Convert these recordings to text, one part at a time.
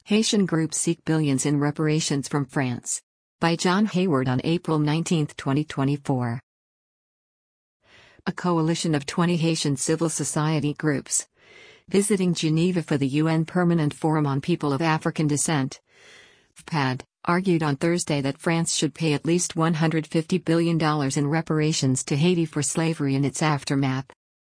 Haitian groups seek billions in reparations from France. By John Hayward on April 19, 2024. A coalition of 20 Haitian civil society groups, visiting Geneva for the UN Permanent Forum on People of African Descent, FPAD, argued on Thursday that France should pay at least $150 billion in reparations to Haiti for slavery and its aftermath.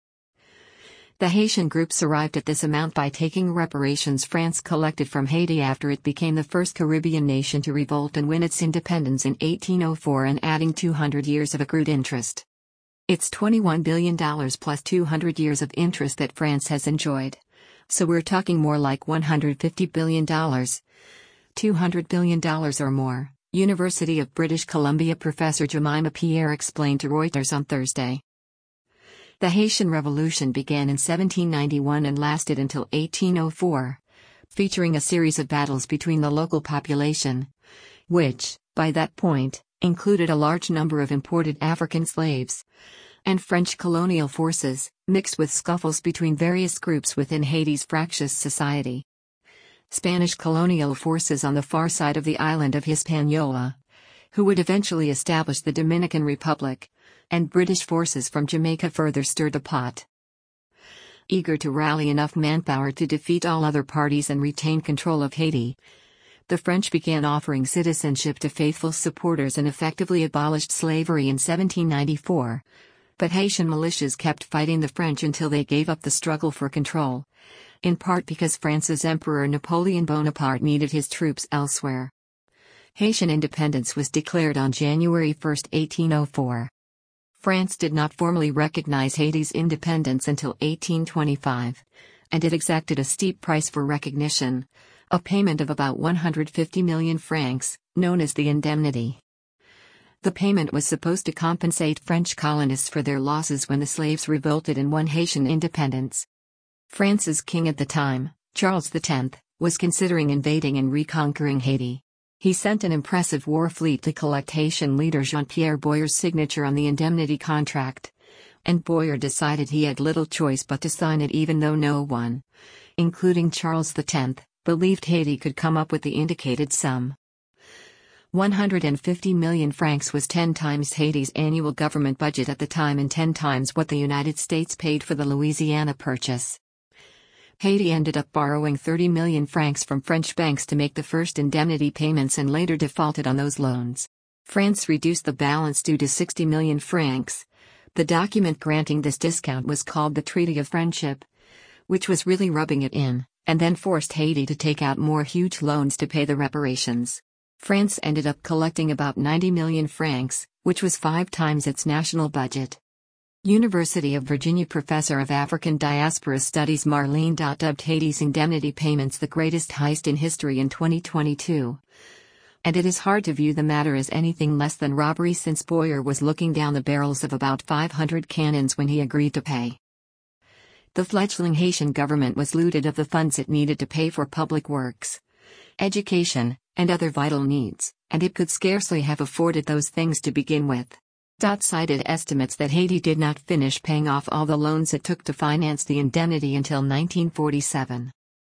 The Haitian groups arrived at this amount by taking reparations France collected from Haiti after it became the first Caribbean nation to revolt and win its independence in 1804 and adding 200 years of accrued interest. It's $21 billion plus 200 years of interest that France has enjoyed. So we're talking more like $150 billion. $200 billion or more, University of British Columbia professor Jemima Pierre explained to Reuters on Thursday. The Haitian Revolution began in 1791 and lasted until 1804, featuring a series of battles between the local population, which, by that point, included a large number of imported African slaves, and French colonial forces, mixed with scuffles between various groups within Haiti's fractious society. Spanish colonial forces on the far side of the island of Hispaniola, who would eventually establish the Dominican Republic, and British forces from Jamaica further stirred the pot. Eager to rally enough manpower to defeat all other parties and retain control of Haiti, the French began offering citizenship to faithful supporters and effectively abolished slavery in 1794. But Haitian militias kept fighting the French until they gave up the struggle for control, in part because France's Emperor Napoleon Bonaparte needed his troops elsewhere. Haitian independence was declared on January 1, 1804. France did not formally recognize Haiti's independence until 1825, and it exacted a steep price for recognition, a payment of about 150 million francs, known as the indemnity. The payment was supposed to compensate French colonists for their losses when the slaves revolted and won Haitian independence. France's king at the time, Charles X, was considering invading and reconquering Haiti. He sent an impressive war fleet to collect Haitian leader Jean-Pierre Boyer's signature on the indemnity contract, and Boyer decided he had little choice but to sign it even though no one, including Charles X, believed Haiti could come up with the indicated sum. 150 million francs was 10 times Haiti's annual government budget at the time and 10 times what the United States paid for the Louisiana Purchase. Haiti ended up borrowing 30 million francs from French banks to make the first indemnity payments and later defaulted on those loans. France reduced the balance due to 60 million francs. The document granting this discount was called the Treaty of Friendship, which was really rubbing it in, and then forced Haiti to take out more huge loans to pay the reparations. France ended up collecting about 90 million francs, which was 5 times its national budget. University of Virginia professor of African Diaspora Studies Marlene Dott dubbed Haiti's indemnity payments the greatest heist in history in 2022. And it is hard to view the matter as anything less than robbery since Boyer was looking down the barrels of about 500 cannons when he agreed to pay. The fledgling Haitian government was looted of the funds it needed to pay for public works, education, and other vital needs, and it could scarcely have afforded those things to begin with. Dott cited estimates that Haiti did not finish paying off all the loans it took to finance the indemnity until 1947.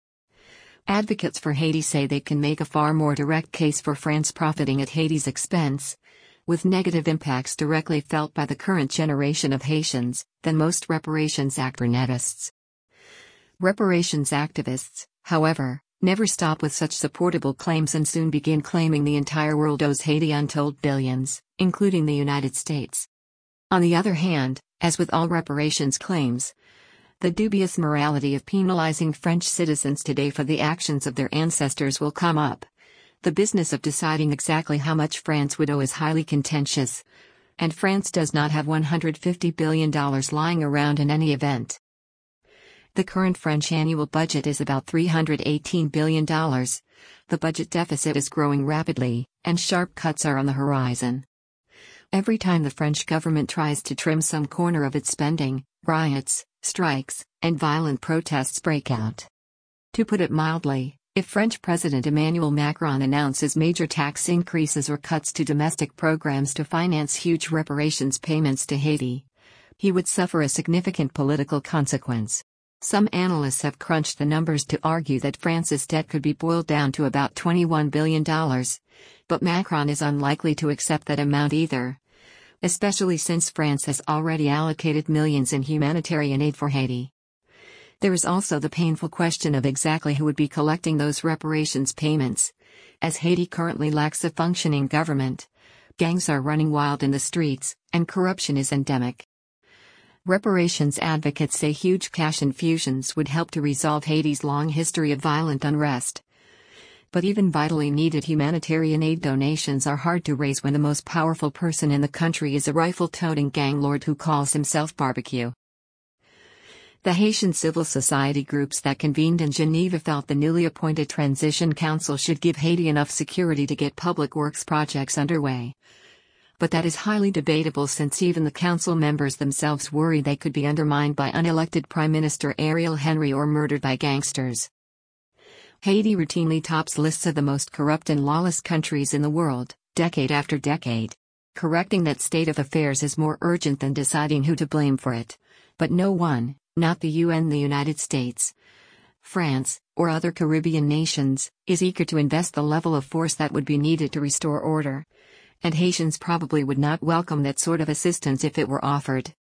Advocates for Haiti say they can make a far more direct case for France profiting at Haiti's expense, with negative impacts directly felt by the current generation of Haitians, than most reparations activists. Reparations activists, however, never stop with such supportable claims and soon begin claiming the entire world owes Haiti untold billions, including the United States. On the other hand, as with all reparations claims, the dubious morality of penalizing French citizens today for the actions of their ancestors will come up. The business of deciding exactly how much France would owe is highly contentious, and France does not have $150 billion lying around in any event. The current French annual budget is about $318 billion. The budget deficit is growing rapidly, and sharp cuts are on the horizon. Every time the French government tries to trim some corner of its spending, riots, strikes, and violent protests break out. To put it mildly, if French President Emmanuel Macron announces major tax increases or cuts to domestic programs to finance huge reparations payments to Haiti, he would suffer a significant political consequence. Some analysts have crunched the numbers to argue that France's debt could be boiled down to about $21 billion. But Macron is unlikely to accept that amount either, especially since France has already allocated millions in humanitarian aid for Haiti. There is also the painful question of exactly who would be collecting those reparations payments. As Haiti currently lacks a functioning government, gangs are running wild in the streets, and corruption is endemic. Reparations advocates say huge cash infusions would help to resolve Haiti's long history of violent unrest. But even vitally needed humanitarian aid donations are hard to raise when the most powerful person in the country is a rifle-toting gang lord who calls himself Barbecue. The Haitian civil society groups that convened in Geneva felt the newly appointed Transition Council should give Haiti enough security to get public works projects underway. But that is highly debatable since even the council members themselves worry they could be undermined by unelected Prime Minister Ariel Henry or murdered by gangsters. Haiti routinely tops lists of the most corrupt and lawless countries in the world, decade after decade. Correcting that state of affairs is more urgent than deciding who to blame for it. But no one, not the UN, the United States, France, or other Caribbean nations, is eager to invest the level of force that would be needed to restore order. And Haitians probably would not welcome that sort of assistance if it were offered.